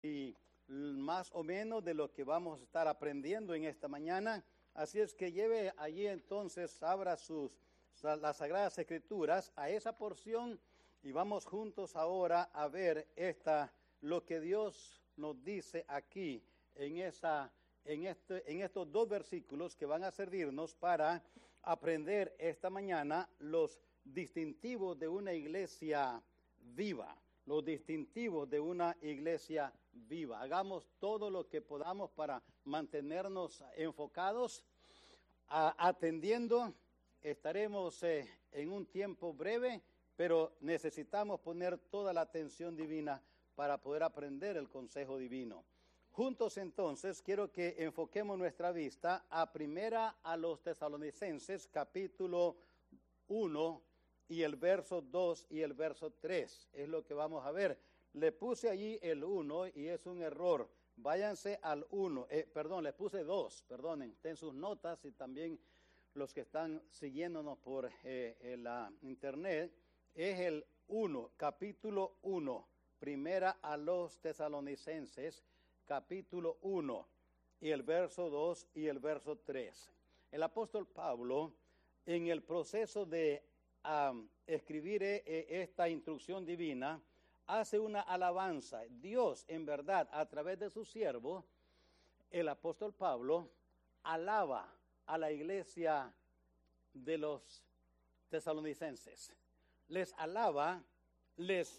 y más o menos de lo que vamos a estar aprendiendo en esta mañana. Así es que lleve allí entonces, abra las Sagradas Escrituras a esa porción y vamos juntos ahora a ver lo que Dios nos dice aquí en estos dos versículos que van a servirnos para aprender esta mañana los distintivos de una iglesia viva. Los distintivos de una iglesia viva. Hagamos todo lo que podamos para mantenernos enfocados, atendiendo. Estaremos en un tiempo breve, pero necesitamos poner toda la atención divina para poder aprender el consejo divino. Juntos entonces quiero que enfoquemos nuestra vista a los Tesalonicenses, capítulo 1, y el verso 2 y el verso 3, es lo que vamos a ver. Le puse allí el 1 y es un error. Váyanse al 1, les puse 2, perdonen, ten sus notas y también los que están siguiéndonos por la internet, es el 1, capítulo 1, primera a los Tesalonicenses, capítulo 1, y el verso 2 y el verso 3. El apóstol Pablo, en el proceso de escribir esta instrucción divina, hace una alabanza. Dios, en verdad, a través de su siervo, el apóstol Pablo, alaba a la iglesia de los tesalonicenses. Les alaba, les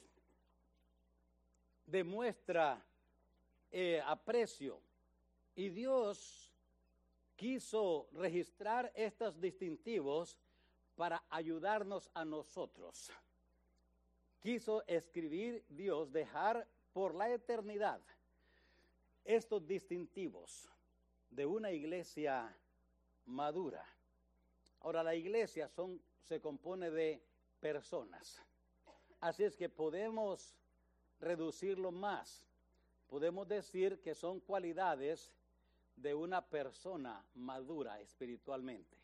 demuestra aprecio. Y Dios quiso registrar estos distintivos para ayudarnos a nosotros. Quiso escribir Dios, dejar por la eternidad estos distintivos de una iglesia madura. Ahora, la iglesia se compone de personas. Así es que podemos reducirlo más. Podemos decir que son cualidades de una persona madura espiritualmente.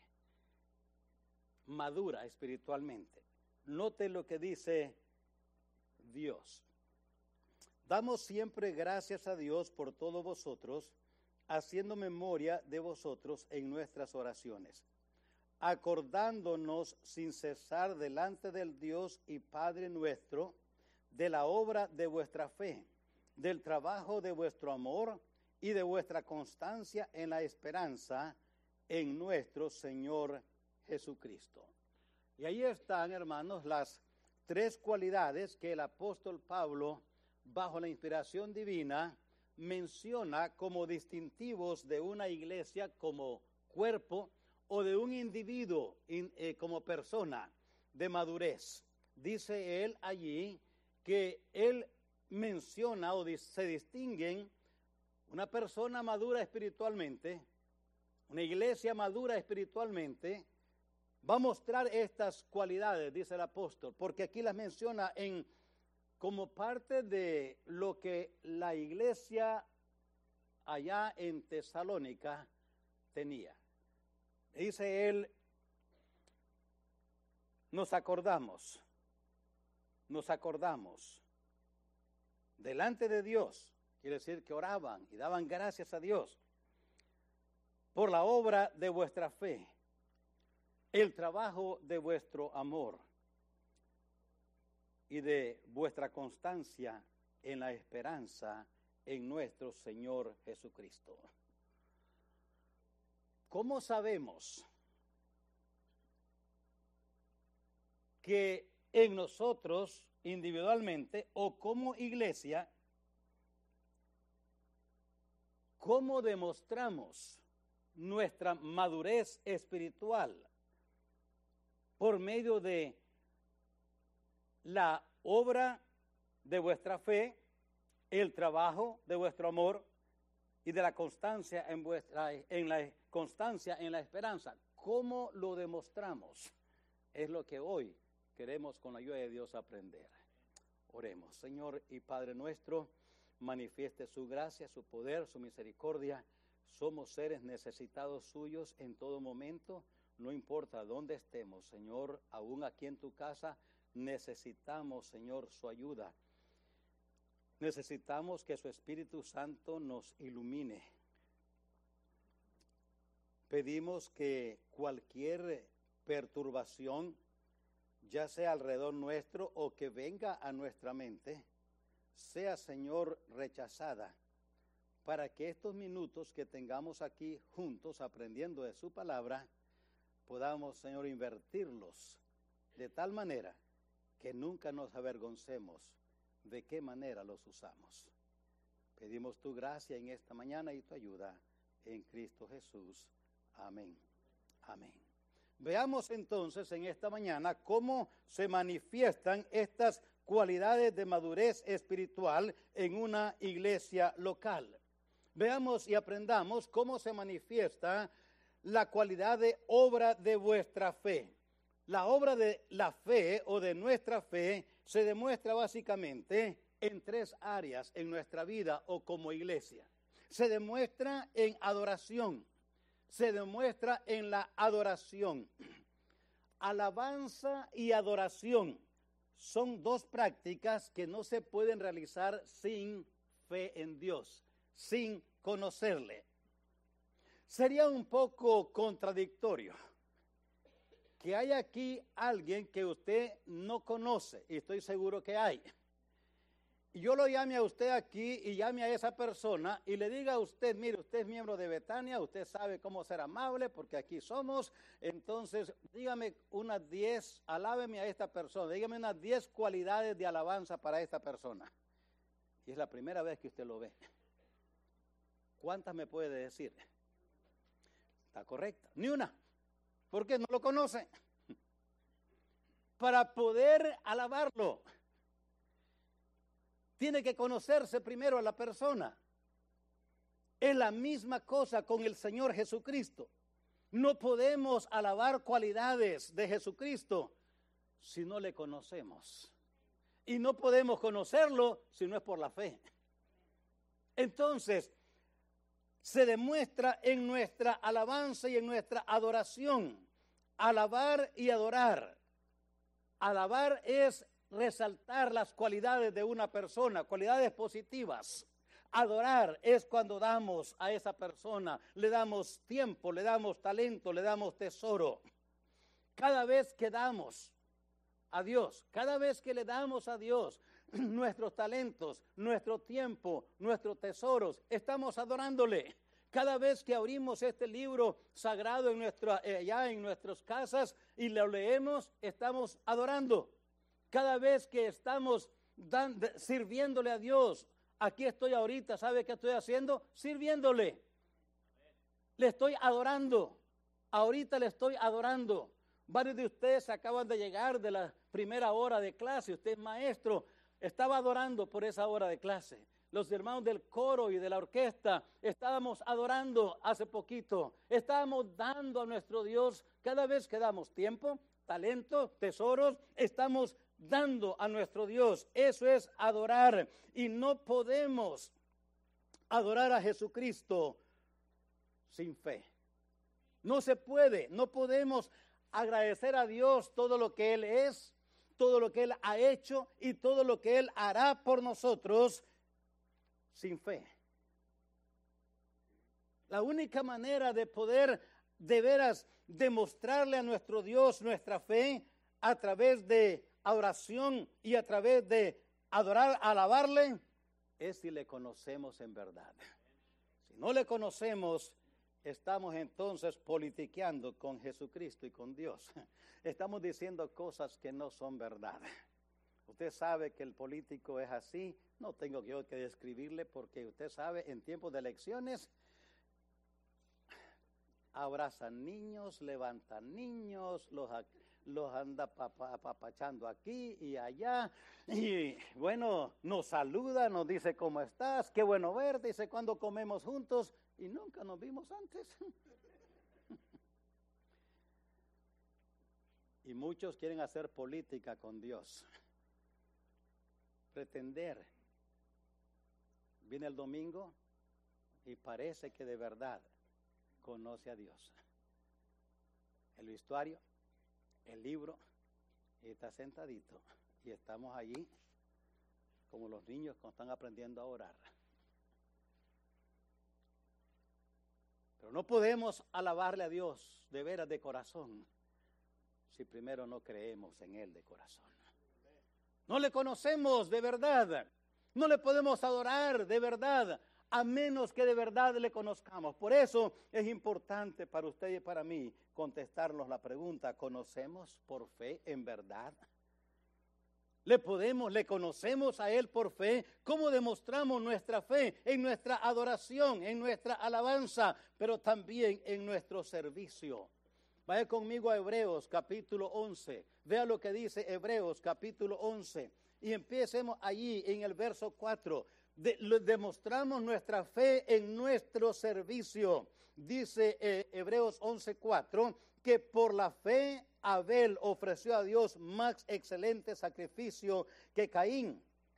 Madura espiritualmente. Note lo que dice Dios. Damos siempre gracias a Dios por todos vosotros, haciendo memoria de vosotros en nuestras oraciones, acordándonos sin cesar delante del Dios y Padre nuestro, de la obra de vuestra fe, del trabajo de vuestro amor y de vuestra constancia en la esperanza en nuestro Señor Jesucristo. Y ahí están, hermanos, las tres cualidades que el apóstol Pablo, bajo la inspiración divina, menciona como distintivos de una iglesia como cuerpo o de un individuo como persona de madurez. Dice él allí que él menciona se distinguen una persona madura espiritualmente, una iglesia madura espiritualmente, va a mostrar estas cualidades, dice el apóstol, porque aquí las menciona como parte de lo que la iglesia allá en Tesalónica tenía. Dice él, nos acordamos delante de Dios, quiere decir que oraban y daban gracias a Dios por la obra de vuestra fe, el trabajo de vuestro amor y de vuestra constancia en la esperanza en nuestro Señor Jesucristo. ¿Cómo sabemos que en nosotros individualmente o como iglesia, cómo demostramos nuestra madurez espiritual? Por medio de la obra de vuestra fe, el trabajo de vuestro amor y de la constancia en la esperanza. ¿Cómo lo demostramos? Es lo que hoy queremos con la ayuda de Dios aprender. Oremos. Señor y Padre nuestro, manifieste su gracia, su poder, su misericordia. Somos seres necesitados suyos en todo momento. No importa dónde estemos, Señor, aún aquí en tu casa, necesitamos, Señor, su ayuda. Necesitamos que su Espíritu Santo nos ilumine. Pedimos que cualquier perturbación, ya sea alrededor nuestro o que venga a nuestra mente, sea, Señor, rechazada, para que estos minutos que tengamos aquí juntos aprendiendo de su palabra, podamos, Señor, invertirlos de tal manera que nunca nos avergoncemos de qué manera los usamos. Pedimos tu gracia en esta mañana y tu ayuda en Cristo Jesús. Amén. Amén. Veamos entonces en esta mañana cómo se manifiestan estas cualidades de madurez espiritual en una iglesia local. Veamos y aprendamos cómo se manifiesta la cualidad de obra de vuestra fe. La obra de la fe o de nuestra fe se demuestra básicamente en tres áreas en nuestra vida o como iglesia. Se demuestra en adoración. Se demuestra en la adoración. Alabanza y adoración son dos prácticas que no se pueden realizar sin fe en Dios, sin conocerle. Sería un poco contradictorio que haya aquí alguien que usted no conoce, y estoy seguro que hay. Y yo lo llame a usted aquí y llame a esa persona y le diga a usted, mire, usted es miembro de Betania, usted sabe cómo ser amable porque aquí somos, entonces dígame unas 10, alábeme a esta persona, dígame unas 10 cualidades de alabanza para esta persona. Y es la primera vez que usted lo ve. ¿Cuántas me puede decir? Está correcta, ni una, porque no lo conoce. Para poder alabarlo, tiene que conocerse primero a la persona. Es la misma cosa con el Señor Jesucristo. No podemos alabar cualidades de Jesucristo si no le conocemos. Y no podemos conocerlo si no es por la fe. Entonces, se demuestra en nuestra alabanza y en nuestra adoración. Alabar y adorar. Alabar es resaltar las cualidades de una persona, cualidades positivas. Adorar es cuando damos a esa persona, le damos tiempo, le damos talento, le damos tesoro. Cada vez que damos a Dios, cada vez que le damos a Dios nuestros talentos, nuestro tiempo, nuestros tesoros, estamos adorándole. Cada vez que abrimos este libro sagrado allá en nuestras casas y lo leemos, estamos adorando. Cada vez que estamos sirviéndole a Dios, aquí estoy ahorita, ¿sabe qué estoy haciendo? Sirviéndole. Le estoy adorando. Ahorita le estoy adorando. Varios de ustedes acaban de llegar de la primera hora de clase. Usted es maestro. Estaba adorando por esa hora de clase. Los hermanos del coro y de la orquesta estábamos adorando hace poquito. Estábamos dando a nuestro Dios cada vez que damos tiempo, talento, tesoros. Estamos dando a nuestro Dios. Eso es adorar. Y no podemos adorar a Jesucristo sin fe. No se puede. No podemos agradecer a Dios todo lo que Él es, todo lo que Él ha hecho y todo lo que Él hará por nosotros sin fe. La única manera de poder de veras demostrarle a nuestro Dios nuestra fe a través de adoración y a través de adorar, alabarle, es si le conocemos en verdad. Si no le conocemos, estamos entonces politiqueando con Jesucristo y con Dios. Estamos diciendo cosas que no son verdad. Usted sabe que el político es así, no tengo yo que describirle porque usted sabe, en tiempos de elecciones, abrazan niños, levantan niños, los anda apapachando aquí y allá, y bueno, nos saluda, nos dice cómo estás, qué bueno verte, dice cuándo comemos juntos, y nunca nos vimos antes. Y muchos quieren hacer política con Dios. Pretender. Viene el domingo y parece que de verdad conoce a Dios. El vestuario, el libro, y está sentadito. Y estamos allí como los niños cuando están aprendiendo a orar. Pero no podemos alabarle a Dios de veras de corazón si primero no creemos en Él de corazón. No le conocemos de verdad. No le podemos adorar de verdad a menos que de verdad le conozcamos. Por eso es importante para usted y para mí contestarnos la pregunta: ¿conocemos por fe en verdad? ¿Le conocemos a Él por fe? ¿Cómo demostramos nuestra fe? En nuestra adoración, en nuestra alabanza, pero también en nuestro servicio. Vaya conmigo a Hebreos capítulo 11. Vea lo que dice Hebreos capítulo 11. Y empecemos allí en el verso 4. Demostramos nuestra fe en nuestro servicio. Dice Hebreos 11:4 que por la fe Abel ofreció a Dios más excelente sacrificio que Caín.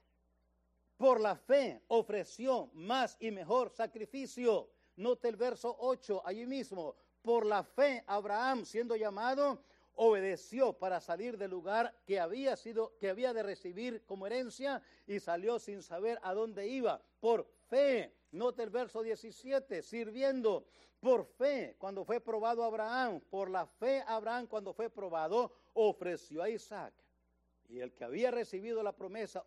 Por la fe ofreció más y mejor sacrificio. Note el verso 8 allí mismo. Por la fe Abraham, siendo llamado, obedeció para salir del lugar que había de recibir como herencia, y salió sin saber a dónde iba. Por fe. Note el verso 17, sirviendo por fe cuando fue probado Abraham. Por la fe Abraham, cuando fue probado, ofreció a Isaac. Y el que había recibido la promesa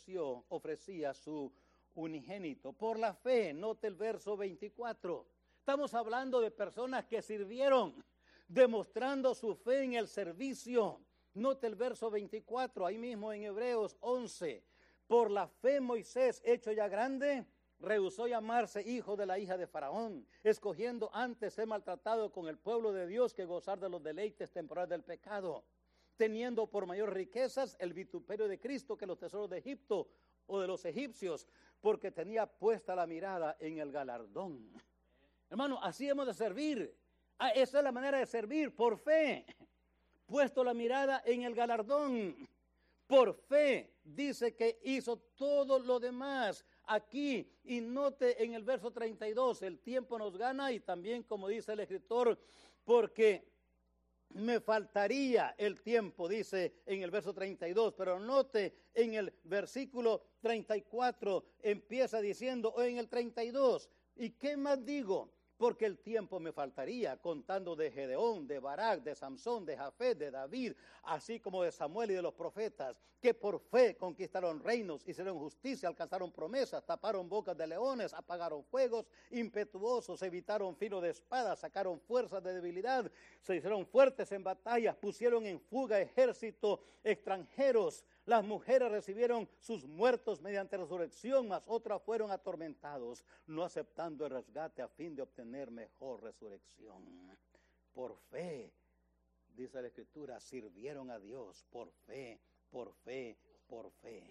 ofrecía su unigénito. Por la fe. Note el verso 24. Estamos hablando de personas que sirvieron, demostrando su fe en el servicio. Note el verso 24, ahí mismo en Hebreos 11. Por la fe Moisés, hecho ya grande, rehusó llamarse hijo de la hija de Faraón, escogiendo antes ser maltratado con el pueblo de Dios que gozar de los deleites temporales del pecado, teniendo por mayor riquezas el vituperio de Cristo que los tesoros de Egipto o de los egipcios, porque tenía puesta la mirada en el galardón. Hermano, así hemos de servir. Esa es la manera de servir, por fe. Puesto la mirada en el galardón. Por fe, dice que hizo todo lo demás aquí. Y note en el verso 32, el tiempo nos gana, y también como dice el escritor, porque me faltaría el tiempo, dice en el verso 32, pero note en el versículo 34, empieza diciendo, o en el 32, ¿y qué más digo? Porque el tiempo me faltaría, contando de Gedeón, de Barak, de Samsón, de Jafet, de David, así como de Samuel y de los profetas, que por fe conquistaron reinos, hicieron justicia, alcanzaron promesas, taparon bocas de leones, apagaron fuegos impetuosos, evitaron filo de espada, sacaron fuerzas de debilidad, se hicieron fuertes en batallas, pusieron en fuga ejércitos extranjeros. Las mujeres recibieron sus muertos mediante resurrección, mas otras fueron atormentados, no aceptando el rescate a fin de obtener mejor resurrección. Por fe, dice la Escritura, sirvieron a Dios por fe, por fe, por fe.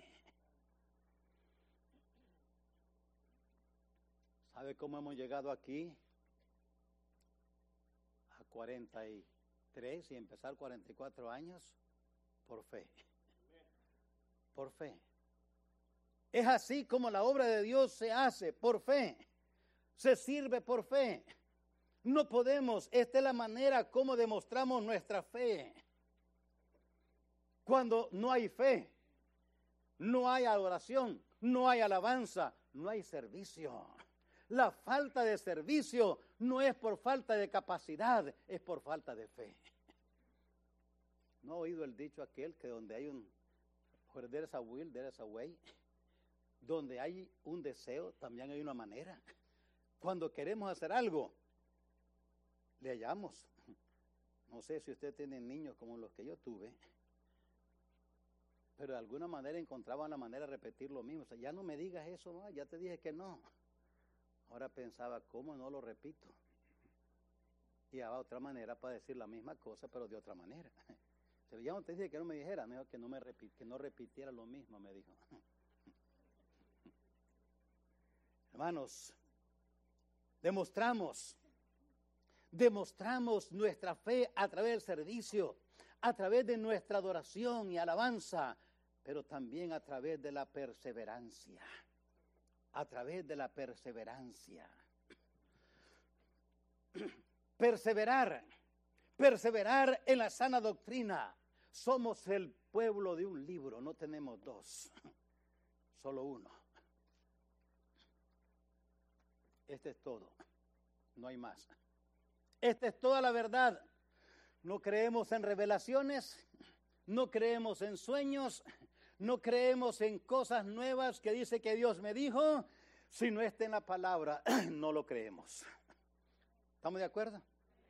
¿Sabe cómo hemos llegado aquí? A 43 y empezar 44 años, por fe. Por fe. Es así como la obra de Dios se hace, por fe. Se sirve por fe. No podemos, esta es la manera como demostramos nuestra fe. Cuando no hay fe, no hay adoración, no hay alabanza, no hay servicio. La falta de servicio no es por falta de capacidad, es por falta de fe. ¿No ha oído el dicho aquel que donde hay where there is a will, there is a way? Donde hay un deseo, también hay una manera. Cuando queremos hacer algo, le hallamos. No sé si usted tiene niños como los que yo tuve, pero de alguna manera encontraban la manera de repetir lo mismo. O sea, ya no me digas eso, ¿no? Ya te dije que no. Ahora pensaba, ¿cómo no lo repito? Y había otra manera para decir la misma cosa, pero de otra manera. Pero ya no te dije que no me dijera, me dijo que no repitiera lo mismo, me dijo. Hermanos, demostramos nuestra fe a través del servicio, a través de nuestra adoración y alabanza, pero también a través de la perseverancia. A través de la perseverancia. Perseverar en la sana doctrina. Somos el pueblo de un libro, no tenemos dos. solo uno. Este es todo, no hay más. Esta es toda la verdad. No creemos en revelaciones, no creemos en sueños, no creemos en cosas nuevas que dice que Dios me dijo. Si no está en la palabra, no lo creemos. ¿Estamos de acuerdo?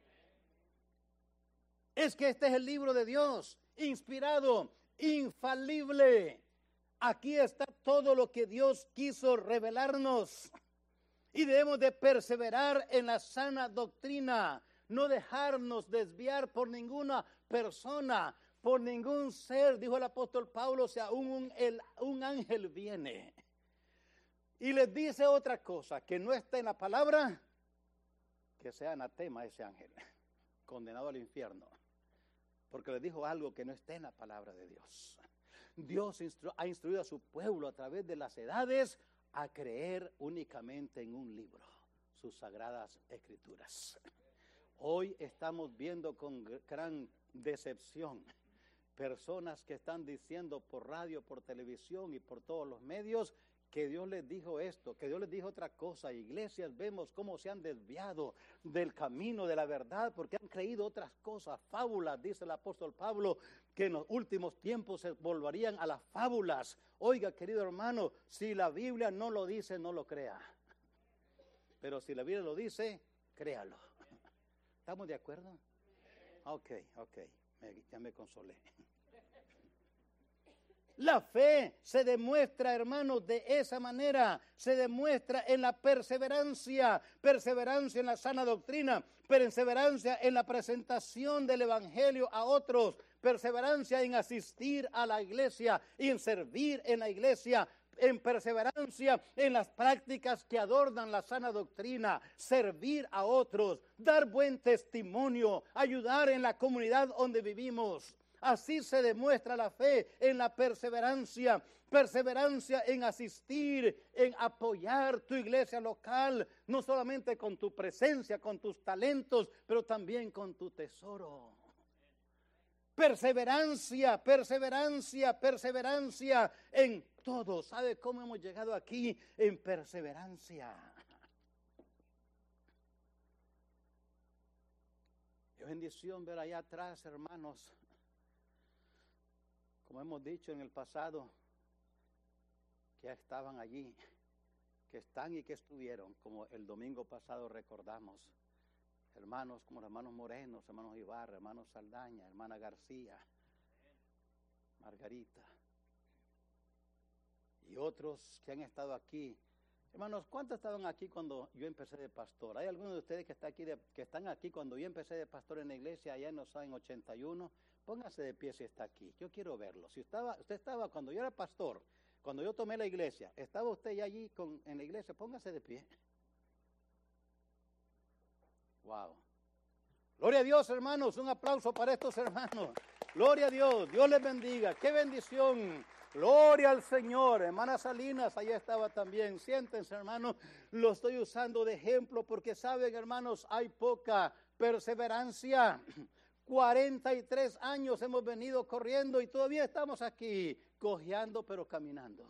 Es que este es el libro de Dios, inspirado, infalible. Aquí está todo lo que Dios quiso revelarnos. Y debemos de perseverar en la sana doctrina, no dejarnos desviar por ninguna persona, por ningún ser. Dijo el apóstol Pablo, si aún un ángel viene y les dice otra cosa que no está en la palabra, que sea anatema ese ángel, condenado al infierno, porque les dijo algo que no está en la palabra de Dios. Dios ha instruido a su pueblo a través de las edades a creer únicamente en un libro, sus sagradas escrituras. Hoy estamos viendo con gran decepción personas que están diciendo por radio, por televisión y por todos los medios que Dios les dijo esto, que Dios les dijo otra cosa. Iglesias, vemos cómo se han desviado del camino de la verdad porque han creído otras cosas, fábulas, dice el apóstol Pablo, que en los últimos tiempos se volverían a las fábulas. Oiga, querido hermano, si la Biblia no lo dice, no lo crea. Pero si la Biblia lo dice, créalo. ¿Estamos de acuerdo? Ok, ya me consolé. La fe se demuestra, hermanos, de esa manera. Se demuestra en la perseverancia, perseverancia en la sana doctrina, perseverancia en la presentación del evangelio a otros, perseverancia en asistir a la iglesia y en servir en la iglesia, en perseverancia en las prácticas que adornan la sana doctrina, servir a otros, dar buen testimonio, ayudar en la comunidad donde vivimos. Así se demuestra la fe, en la perseverancia, perseverancia en asistir, en apoyar tu iglesia local, no solamente con tu presencia, con tus talentos, pero también con tu tesoro. Perseverancia, perseverancia, perseverancia en todo. ¿Sabe cómo hemos llegado aquí? En perseverancia. Qué bendición ver allá atrás, hermanos. Como hemos dicho en el pasado, que estaban allí, que están y que estuvieron, como el domingo pasado recordamos, hermanos como los hermanos Morenos, hermanos Ibarra, hermanos Saldaña, hermana García, Margarita, y otros que han estado aquí. Hermanos, ¿cuántos estaban aquí cuando yo empecé de pastor? ¿Hay algunos de ustedes que están aquí cuando yo empecé de pastor en la iglesia allá en 81? Póngase de pie si está aquí. Yo quiero verlo. Si usted estaba cuando yo era pastor, cuando yo tomé la iglesia, ¿estaba usted ya allí en la iglesia? Póngase de pie. Wow. Gloria a Dios, hermanos. Un aplauso para estos hermanos. Gloria a Dios. Dios les bendiga. ¡Qué bendición! Gloria al Señor. Hermana Salinas, allá estaba también. Siéntense, hermanos. Lo estoy usando de ejemplo porque saben, hermanos, hay poca perseverancia. 43 años hemos venido corriendo y todavía estamos aquí, cojeando pero caminando.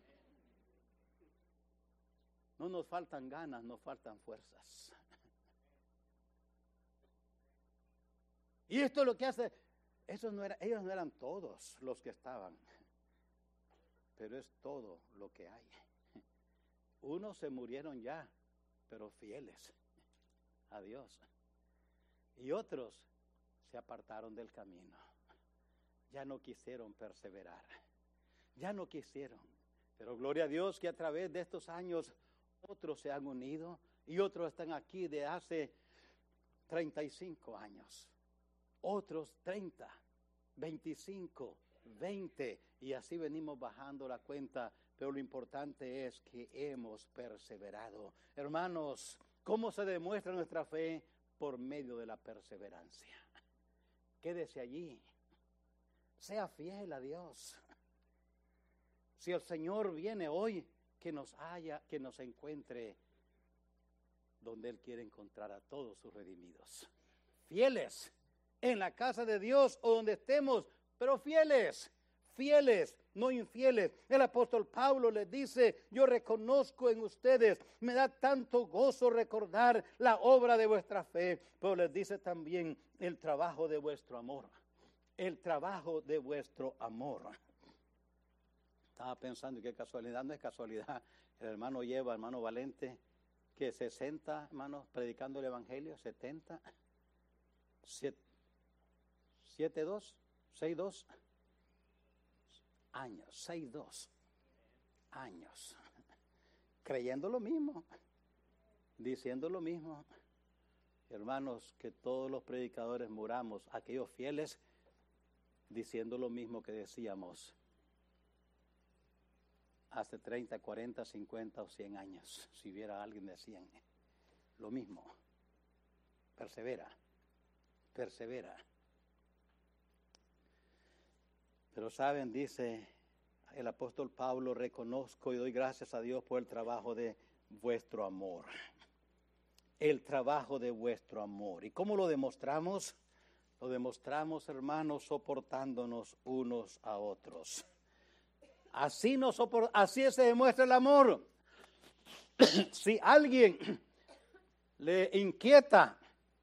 No nos faltan ganas, nos faltan fuerzas. Y esto es lo que hace, ellos no eran todos los que estaban, pero es todo lo que hay. Unos se murieron ya, pero fieles a Dios. Y otros se apartaron del camino. Ya no quisieron perseverar. Ya no quisieron. Pero gloria a Dios que a través de estos años otros se han unido y otros están aquí de hace 35 años. Otros 30, 25, 20 y así venimos bajando la cuenta. Pero lo importante es que hemos perseverado. Hermanos, ¿cómo se demuestra nuestra fe? Por medio de la perseverancia. Quédese allí. Sea fiel a Dios. Si el Señor viene hoy, que nos encuentre donde Él quiere encontrar a todos sus redimidos. Fieles en la casa de Dios o donde estemos, pero fieles. fieles, no infieles. El apóstol Pablo les dice, yo reconozco en ustedes, me da tanto gozo recordar la obra de vuestra fe, pero les dice también el trabajo de vuestro amor. El trabajo de vuestro amor. Estaba pensando, qué casualidad, no es casualidad. El hermano lleva, hermano Valente, que 60, hermanos, predicando el evangelio, 70, 6'2 años, 6'2 años, creyendo lo mismo, diciendo lo mismo. Hermanos, que todos los predicadores muramos, aquellos fieles, diciendo lo mismo que decíamos hace 30, 40, 50 o 100 años. Si hubiera alguien decían lo mismo. Persevera, persevera. Pero saben, dice el apóstol Pablo, reconozco y doy gracias a Dios por el trabajo de vuestro amor. El trabajo de vuestro amor. ¿Y cómo lo demostramos? Lo demostramos, hermanos, soportándonos unos a otros. Así se demuestra el amor. Si alguien le inquieta,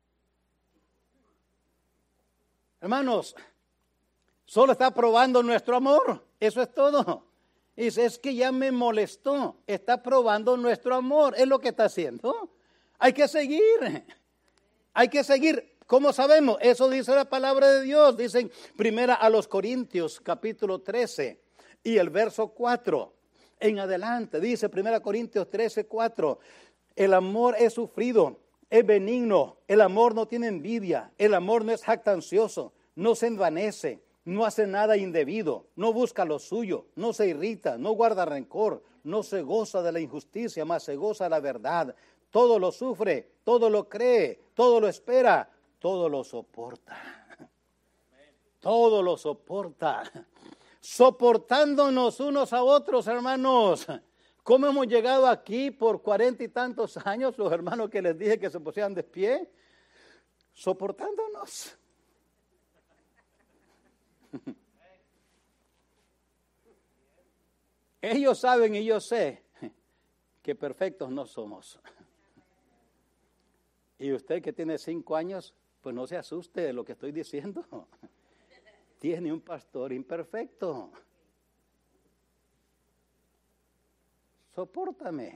hermanos, solo está probando nuestro amor. Eso es todo. Dice, es que ya me molestó. Está probando nuestro amor. Es lo que está haciendo. Hay que seguir. Hay que seguir. ¿Cómo sabemos? Eso dice la palabra de Dios. Dicen primera a los Corintios, capítulo 13 y el verso 4. En adelante, dice 1 Corintios 13, 4. El amor es sufrido, es benigno. El amor no tiene envidia. El amor no es jactancioso, no se envanece, no hace nada indebido, no busca lo suyo, no se irrita, no guarda rencor, no se goza de la injusticia, mas se goza de la verdad. Todo lo sufre, todo lo cree, todo lo espera, todo lo soporta. Todo lo soporta. Soportándonos unos a otros, hermanos. ¿Cómo hemos llegado aquí por 40 y tantos años? Los hermanos que les dije que se pusieran de pie. Soportándonos. Ellos saben y yo sé que perfectos no somos. Y usted que tiene 5 años, pues no se asuste de lo que estoy diciendo. Tiene un pastor imperfecto. Sopórtame.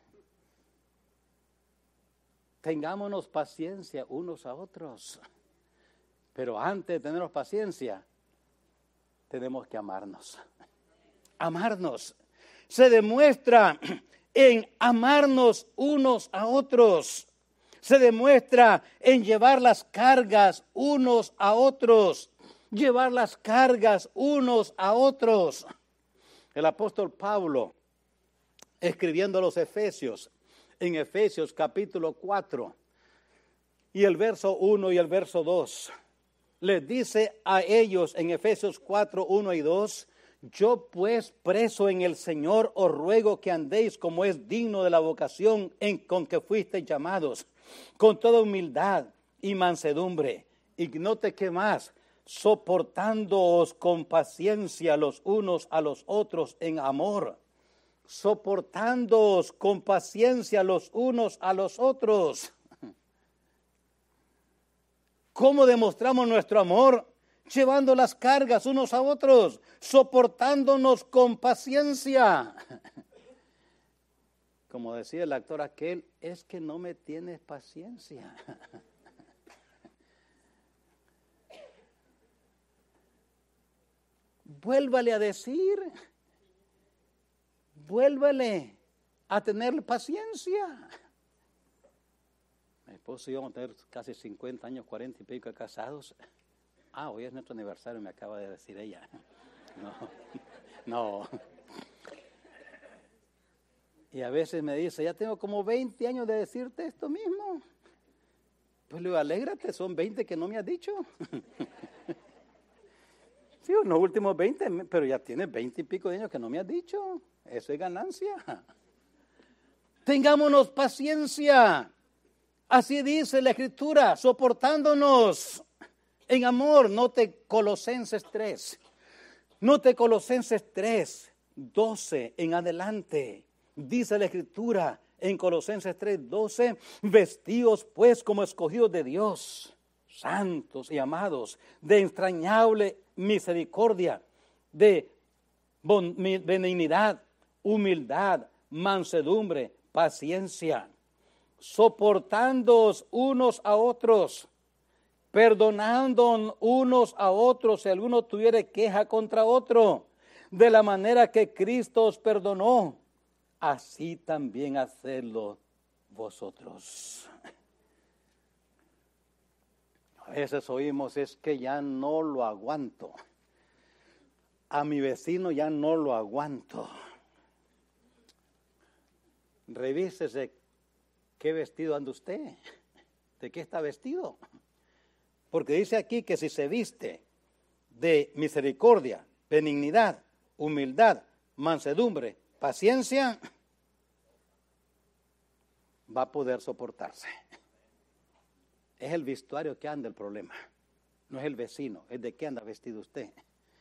Tengámonos paciencia unos a otros. Pero antes de tener paciencia, tenemos que amarnos. Amarnos. Se demuestra en amarnos unos a otros. Se demuestra en llevar las cargas unos a otros. Llevar las cargas unos a otros. El apóstol Pablo, escribiendo a los Efesios, en Efesios capítulo 4, y el verso 1 y el verso 2, les dice a ellos en Efesios 4, 1 y 2, yo pues preso en el Señor os ruego que andéis como es digno de la vocación con que fuisteis llamados, con toda humildad y mansedumbre. Y note que más, soportándoos con paciencia los unos a los otros en amor. Soportándoos con paciencia los unos a los otros. ¿Cómo demostramos nuestro amor? Llevando las cargas unos a otros, soportándonos con paciencia. Como decía el actor aquel, es que no me tienes paciencia. Vuélvale a decir, vuélvale a tener paciencia. Mi esposo y yo vamos a tener casi 50 años, 40 y pico casados. Hoy es nuestro aniversario, me acaba de decir ella. No. Y a veces me dice, ya tengo como 20 años de decirte esto mismo. Pues le digo, alégrate, son 20 que no me has dicho. Sí, los últimos 20, pero ya tienes 20 y pico de años que no me has dicho. Eso es ganancia. Tengámonos paciencia. Así dice la Escritura, soportándonos en amor. Note Colosenses 3. Note Colosenses 3:12 en adelante. Dice la Escritura en Colosenses 3:12, vestíos pues como escogidos de Dios, santos y amados, de entrañable misericordia, de benignidad, humildad, mansedumbre, paciencia, soportándoos unos a otros, perdonando unos a otros si alguno tuviere queja contra otro, de la manera que Cristo os perdonó, así también hacedlo vosotros. A veces oímos, es que ya no lo aguanto. A mi vecino ya no lo aguanto. Revísese qué vestido anda usted. ¿De qué está vestido? Porque dice aquí que si se viste de misericordia, benignidad, humildad, mansedumbre, paciencia, va a poder soportarse. Es el vestuario que anda el problema. No es el vecino, es de qué anda vestido usted.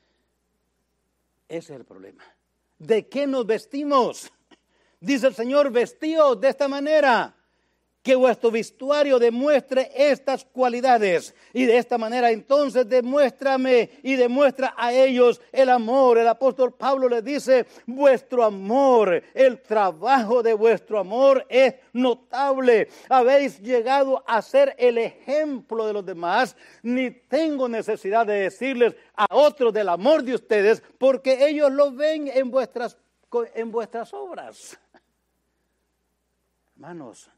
Ese es el problema. ¿De qué nos vestimos? Dice el Señor, vestíos de esta manera, que vuestro vestuario demuestre estas cualidades. Y de esta manera entonces demuéstrame y demuestra a ellos el amor. El apóstol Pablo les dice, vuestro amor, el trabajo de vuestro amor es notable. Habéis llegado a ser el ejemplo de los demás. Ni tengo necesidad de decirles a otros del amor de ustedes, porque ellos lo ven en vuestras obras. Hermanos,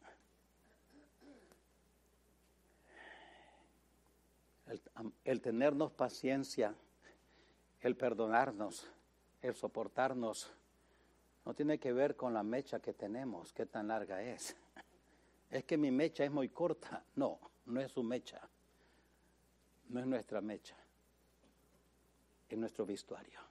el tenernos paciencia, el perdonarnos, el soportarnos, no tiene que ver con la mecha que tenemos, qué tan larga es. Es que mi mecha es muy corta. No, no es su mecha. No es nuestra mecha. Es nuestro vestuario.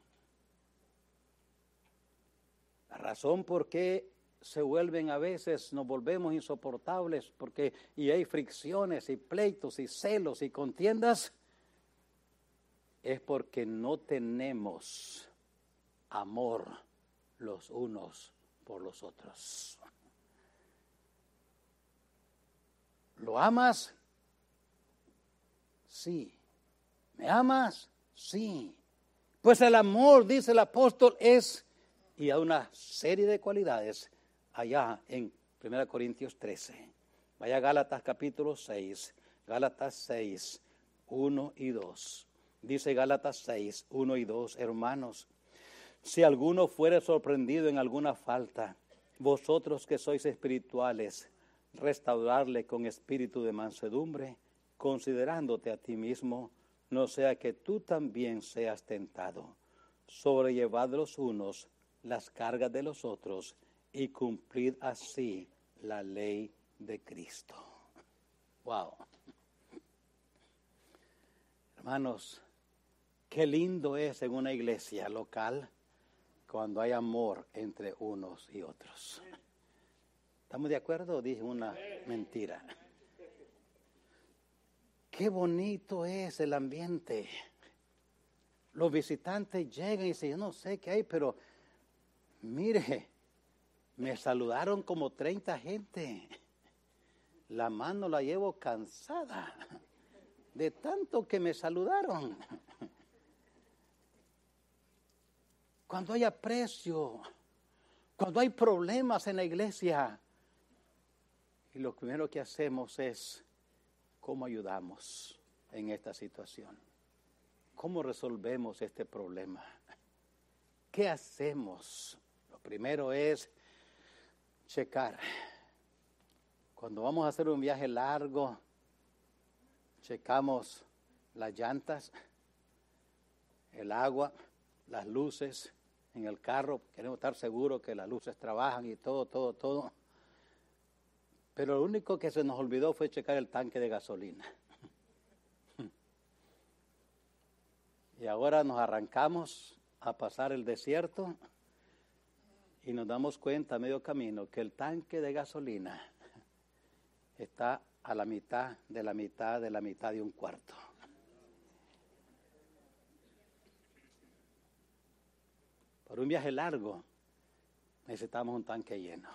La razón por qué se vuelven a veces, nos volvemos insoportables y hay fricciones y pleitos y celos y contiendas, es porque no tenemos amor los unos por los otros. ¿Lo amas? Sí. ¿Me amas? Sí. Pues el amor, dice el apóstol, es, y hay una serie de cualidades allá en 1 Corintios 13. Vaya a Gálatas capítulo 6, Gálatas 6, 1 y 2. Dice Gálatas 6, 1 y 2, hermanos, si alguno fuere sorprendido en alguna falta, vosotros que sois espirituales, restaurarle con espíritu de mansedumbre, considerándote a ti mismo, no sea que tú también seas tentado. Sobrellevad los unos las cargas de los otros y cumplid así la ley de Cristo. Wow. Hermanos, qué lindo es en una iglesia local cuando hay amor entre unos y otros. ¿Estamos de acuerdo o dije una mentira? Qué bonito es el ambiente. Los visitantes llegan y dicen, yo no sé qué hay, pero mire, me saludaron como 30 gente. La mano la llevo cansada de tanto que me saludaron. Cuando hay aprecio, cuando hay problemas en la iglesia, y lo primero que hacemos es cómo ayudamos en esta situación. ¿Cómo resolvemos este problema? ¿Qué hacemos? Lo primero es checar. Cuando vamos a hacer un viaje largo, checamos las llantas, el agua, las luces en el carro. Queremos estar seguros que las luces trabajan y todo. Pero lo único que se nos olvidó fue checar el tanque de gasolina. Y ahora nos arrancamos a pasar el desierto y nos damos cuenta a medio camino que el tanque de gasolina está a la mitad de la mitad de la mitad de un cuarto. Por un viaje largo necesitamos un tanque lleno.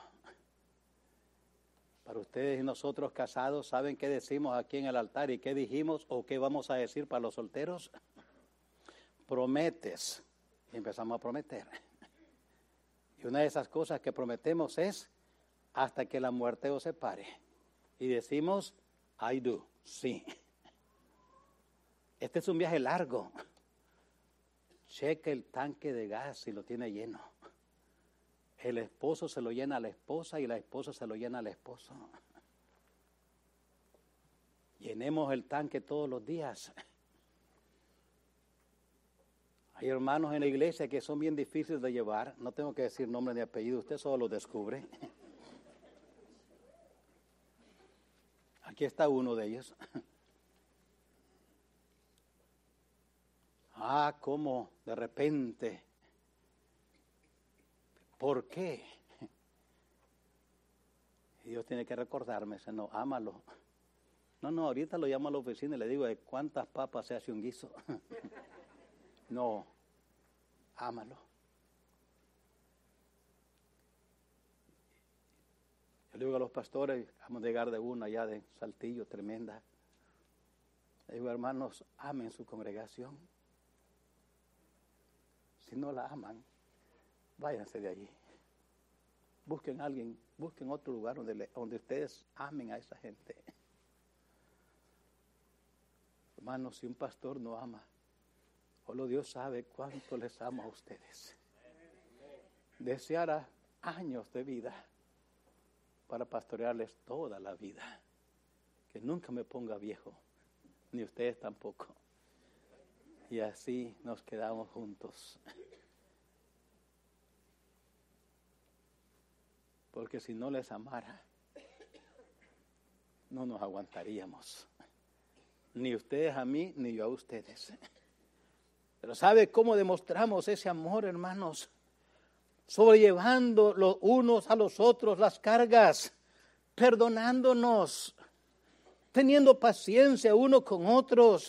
Para ustedes y nosotros casados, ¿saben qué decimos aquí en el altar y qué dijimos o qué vamos a decir para los solteros? Prometes. Y empezamos a prometer. Y una de esas cosas que prometemos es hasta que la muerte os separe. Y decimos, I do, sí. Este es un viaje largo. Cheque el tanque de gas si lo tiene lleno. El esposo se lo llena a la esposa y la esposa se lo llena al esposo. Llenemos el tanque todos los días. Hay hermanos en la iglesia que son bien difíciles de llevar. No tengo que decir nombre ni apellido, usted solo lo descubre. Aquí está uno de ellos. Cómo de repente. ¿Por qué? Y Dios tiene que recordarme, no, ámalo. No, ahorita lo llamo a la oficina y le digo, ¿de cuántas papas se hace un guiso? No, ámalo. Yo le digo a los pastores, vamos a llegar de una allá de Saltillo, tremenda. Le digo, hermanos, amen su congregación. Si no la aman, váyanse de allí. Busquen a alguien, busquen otro lugar donde ustedes amen a esa gente. Hermanos, si un pastor no ama, solo Dios sabe cuánto les amo a ustedes. Deseara años de vida para pastorearles toda la vida. Que nunca me ponga viejo, ni ustedes tampoco. Y así nos quedamos juntos. Porque si no les amara, no nos aguantaríamos. Ni ustedes a mí, ni yo a ustedes. Pero ¿sabe cómo demostramos ese amor, hermanos? Sobrellevando los unos a los otros las cargas, perdonándonos, teniendo paciencia unos con otros.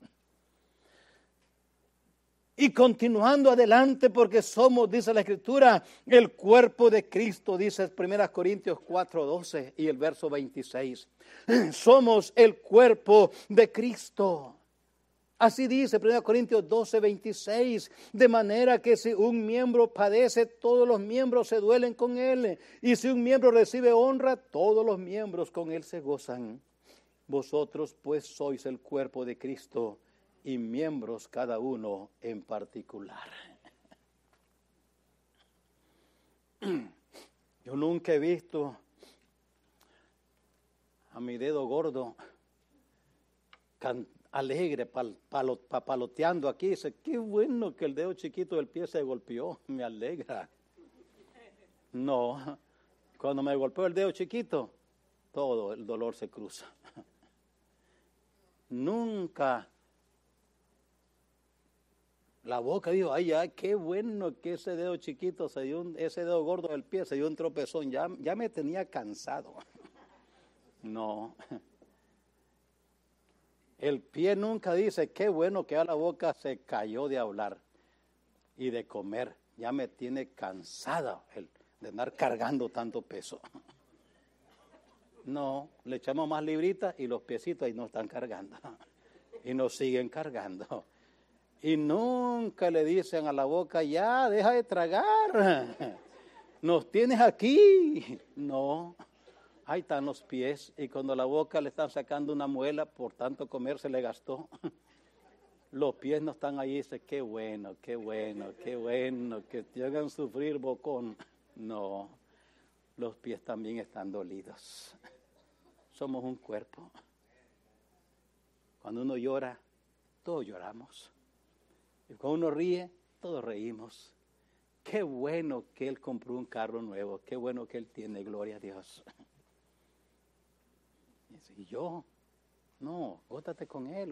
Y continuando adelante porque somos, dice la Escritura, el cuerpo de Cristo, dice 1 Corintios 4:12 y el verso 26. Somos el cuerpo de Cristo. Así dice 1 Corintios 12:26. De manera que si un miembro padece, todos los miembros se duelen con él. Y si un miembro recibe honra, todos los miembros con él se gozan. Vosotros pues sois el cuerpo de Cristo y miembros cada uno en particular. Yo nunca he visto a mi dedo gordo alegre, papaloteando aquí. Dice, qué bueno que el dedo chiquito del pie se golpeó, me alegra. No, cuando me golpeó el dedo chiquito, todo el dolor se cruza. Nunca. La boca dijo, ay, ya, qué bueno que ese dedo chiquito se dio, ese dedo gordo del pie se dio un tropezón, ya me tenía cansado. No. El pie nunca dice, qué bueno que a la boca se cayó de hablar y de comer. Ya me tiene cansada de andar cargando tanto peso. No, le echamos más libritas y los piecitos ahí nos están cargando. Y nos siguen cargando. Y nunca le dicen a la boca, ya, deja de tragar. Nos tienes aquí. No. Ahí están los pies y cuando la boca le están sacando una muela, por tanto comer se le gastó. Los pies no están ahí, dice, qué bueno, que te hagan sufrir bocón. No, los pies también están dolidos. Somos un cuerpo. Cuando uno llora, todos lloramos. Y cuando uno ríe, todos reímos. Qué bueno que Él compró un carro nuevo, qué bueno que Él tiene, gloria a Dios. Y yo, no, gózate con Él.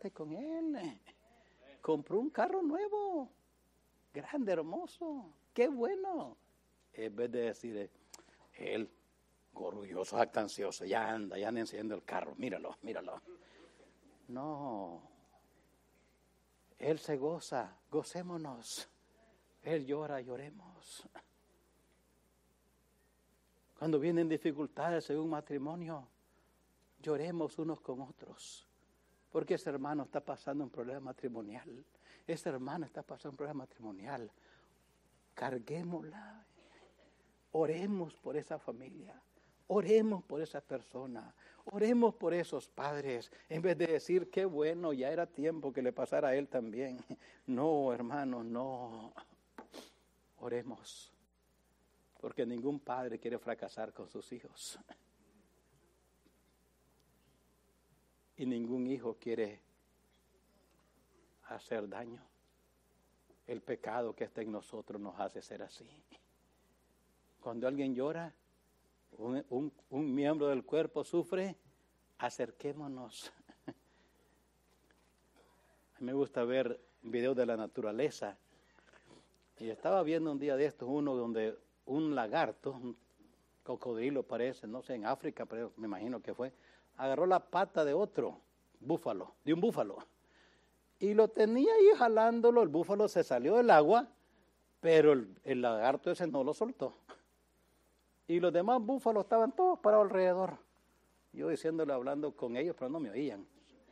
Compró un carro nuevo, grande, hermoso, qué bueno. En vez de decir, Él, orgulloso, jactancioso, ya anda enciende el carro, míralo. No, Él se goza, gocémonos. Él llora, lloremos. Cuando vienen dificultades en un matrimonio, lloremos unos con otros. Porque ese hermano está pasando un problema matrimonial. Ese hermano está pasando un problema matrimonial. Carguémosla. Oremos por esa familia. Oremos por esa persona. Oremos por esos padres. En vez de decir, qué bueno, ya era tiempo que le pasara a él también. No, hermano, no. Oremos. Porque ningún padre quiere fracasar con sus hijos. Y ningún hijo quiere hacer daño. El pecado que está en nosotros nos hace ser así. Cuando alguien llora, un miembro del cuerpo sufre, acerquémonos. A mí me gusta ver videos de la naturaleza. Y estaba viendo un día de estos uno donde un lagarto, un cocodrilo parece, no sé, en África, pero me imagino que fue, agarró la pata de otro búfalo, de un búfalo, y lo tenía ahí jalándolo. El búfalo se salió del agua, pero el lagarto ese no lo soltó. Y los demás búfalos estaban todos parados alrededor. Yo diciéndole, hablando con ellos, pero no me oían.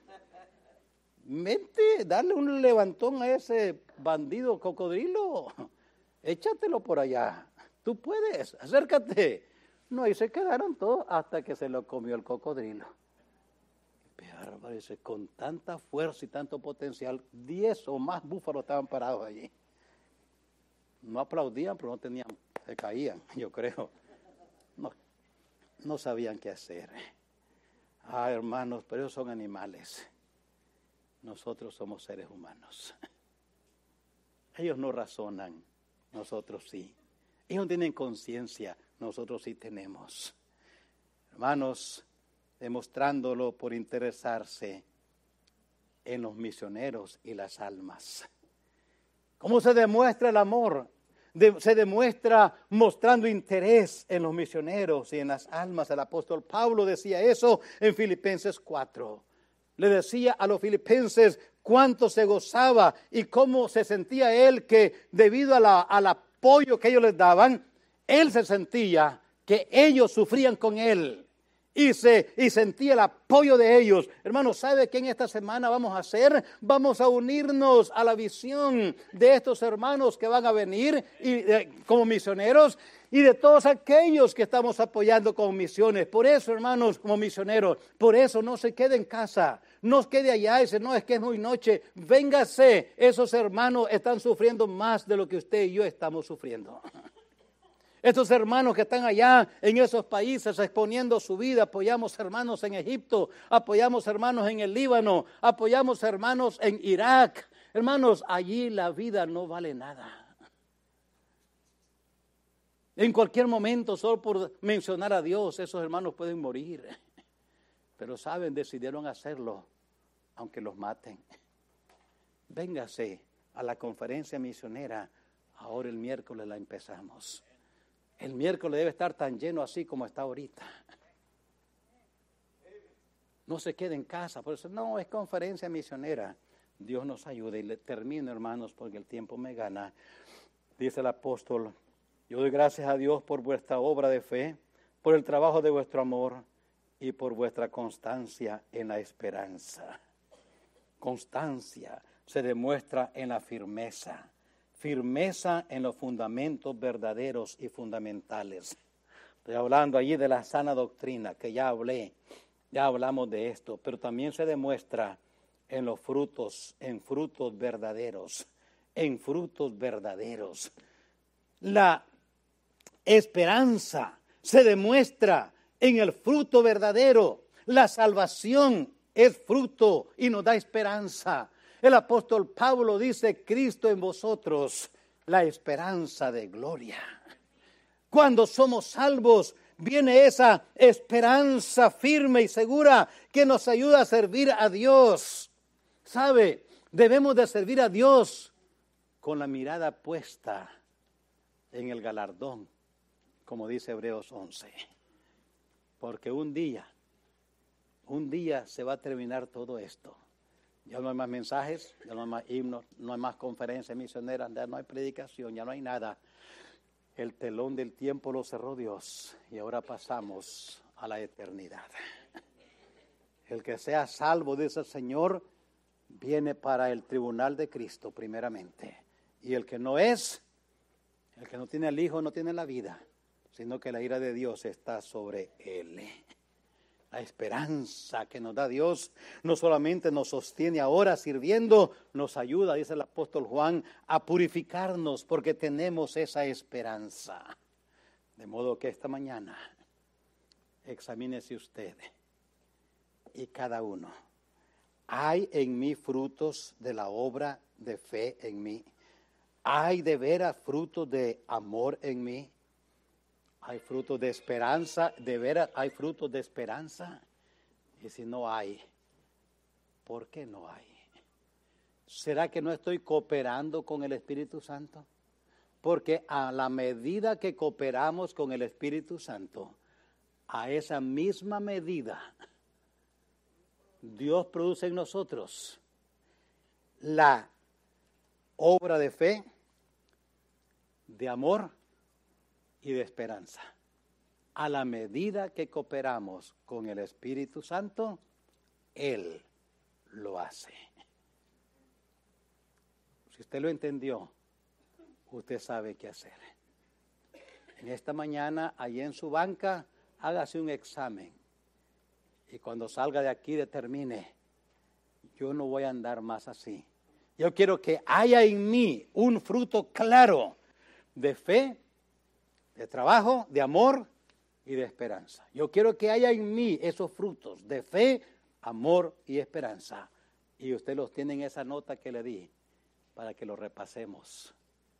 Vente, dale un levantón a ese bandido cocodrilo. Échatelo por allá. Tú puedes, acércate. No, y se quedaron todos hasta que se lo comió el cocodrilo. Pero parece, con tanta fuerza y tanto potencial, 10 o más búfalos estaban parados allí. No aplaudían, pero no tenían, se caían, yo creo. No sabían qué hacer. Ah, hermanos, pero ellos son animales. Nosotros somos seres humanos. Ellos no razonan, nosotros sí. Ellos no tienen conciencia, nosotros sí tenemos. Hermanos, demostrándolo por interesarse en los misioneros y las almas. ¿Cómo se demuestra el amor? Se demuestra mostrando interés en los misioneros y en las almas. El apóstol Pablo decía eso en Filipenses 4. Le decía a los filipenses cuánto se gozaba y cómo se sentía él, que debido al apoyo que ellos les daban, él se sentía que ellos sufrían con él. Y sentía el apoyo de ellos. Hermanos, ¿sabe qué en esta semana vamos a hacer? Vamos a unirnos a la visión de estos hermanos que van a venir como misioneros y de todos aquellos que estamos apoyando con misiones. Por eso, hermanos, como misioneros, por eso no se quede en casa. No quede allá y dice, no, es que es muy noche. Véngase, esos hermanos están sufriendo más de lo que usted y yo estamos sufriendo. Estos hermanos que están allá en esos países exponiendo su vida, apoyamos hermanos en Egipto, apoyamos hermanos en el Líbano, apoyamos hermanos en Irak. Hermanos, allí la vida no vale nada. En cualquier momento, solo por mencionar a Dios, esos hermanos pueden morir. Pero saben, decidieron hacerlo, aunque los maten. Véngase a la conferencia misionera, ahora el miércoles la empezamos. El miércoles debe estar tan lleno así como está ahorita. No se quede en casa, por eso no, es conferencia misionera. Dios nos ayude. Y le termino, hermanos, porque el tiempo me gana. Dice el apóstol, yo doy gracias a Dios por vuestra obra de fe, por el trabajo de vuestro amor y por vuestra constancia en la esperanza. Constancia se demuestra en la firmeza. Firmeza en los fundamentos verdaderos y fundamentales. Estoy hablando allí de la sana doctrina, que ya hablamos de esto, pero también se demuestra en los frutos, en frutos verdaderos, La esperanza se demuestra en el fruto verdadero. La salvación es fruto y nos da esperanza. El apóstol Pablo dice, Cristo en vosotros, la esperanza de gloria. Cuando somos salvos, viene esa esperanza firme y segura que nos ayuda a servir a Dios. ¿Sabe? Debemos de servir a Dios con la mirada puesta en el galardón, como dice Hebreos 11. Porque un día se va a terminar todo esto. Ya no hay más mensajes, ya no hay más himnos, no hay más conferencias misioneras, ya no hay predicación, ya no hay nada. El telón del tiempo lo cerró Dios y ahora pasamos a la eternidad. El que sea salvo, dice el Señor, viene para el tribunal de Cristo primeramente. Y el que no es, el que no tiene el Hijo, no tiene la vida, sino que la ira de Dios está sobre él. La esperanza que nos da Dios no solamente nos sostiene ahora sirviendo, nos ayuda, dice el apóstol Juan, a purificarnos porque tenemos esa esperanza. De modo que esta mañana examínese usted y cada uno. ¿Hay en mí frutos de la obra de fe en mí? ¿Hay de veras frutos de amor en mí? ¿Hay frutos de esperanza? ¿De veras hay frutos de esperanza? Y si no hay, ¿por qué no hay? ¿Será que no estoy cooperando con el Espíritu Santo? Porque a la medida que cooperamos con el Espíritu Santo, a esa misma medida, Dios produce en nosotros la obra de fe, de amor y de esperanza. A la medida que cooperamos con el Espíritu Santo, Él lo hace. Si usted lo entendió, usted sabe qué hacer. En esta mañana, allí en su banca, hágase un examen. Y cuando salga de aquí determine, yo no voy a andar más así. Yo quiero que haya en mí un fruto claro de fe, de trabajo, de amor y de esperanza. Yo quiero que haya en mí esos frutos de fe, amor y esperanza. Y usted los tiene en esa nota que le di para que lo repasemos.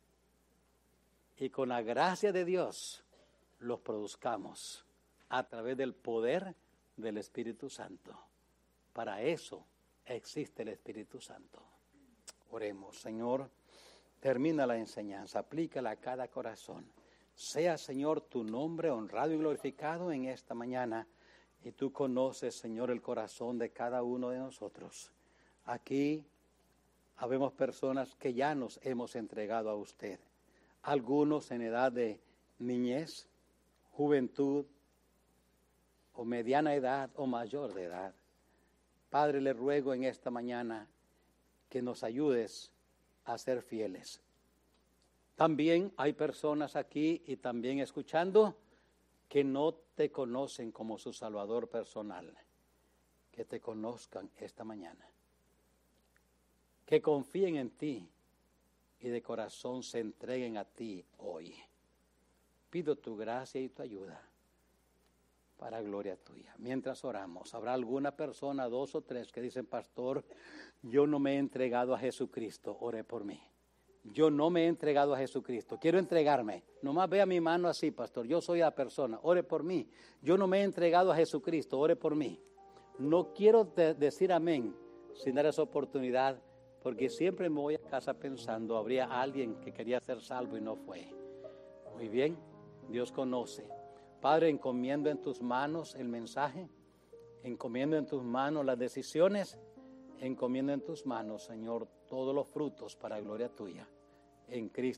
Y con la gracia de Dios los produzcamos a través del poder del Espíritu Santo. Para eso existe el Espíritu Santo. Oremos, Señor, termina la enseñanza, aplícala a cada corazón. Sea, Señor, tu nombre honrado y glorificado en esta mañana. Y tú conoces, Señor, el corazón de cada uno de nosotros. Aquí habemos personas que ya nos hemos entregado a usted. Algunos en edad de niñez, juventud, o mediana edad o mayor de edad. Padre, le ruego en esta mañana que nos ayudes a ser fieles. También hay personas aquí y también escuchando que no te conocen como su Salvador personal. Que te conozcan esta mañana. Que confíen en ti y de corazón se entreguen a ti hoy. Pido tu gracia y tu ayuda para gloria tuya. Mientras oramos, habrá alguna persona, 2 o 3, que dicen, pastor, yo no me he entregado a Jesucristo, ore por mí. Yo no me he entregado a Jesucristo, quiero entregarme. Nomás vea mi mano así, pastor, yo soy la persona, ore por mí. Yo no me he entregado a Jesucristo, ore por mí. No quiero decir amén sin dar esa oportunidad, porque siempre me voy a casa pensando, habría alguien que quería ser salvo y no fue. Muy bien, Dios conoce. Padre, encomiendo en tus manos el mensaje, encomiendo en tus manos las decisiones, encomiendo en tus manos, Señor, todos los frutos para gloria tuya. En Cristo.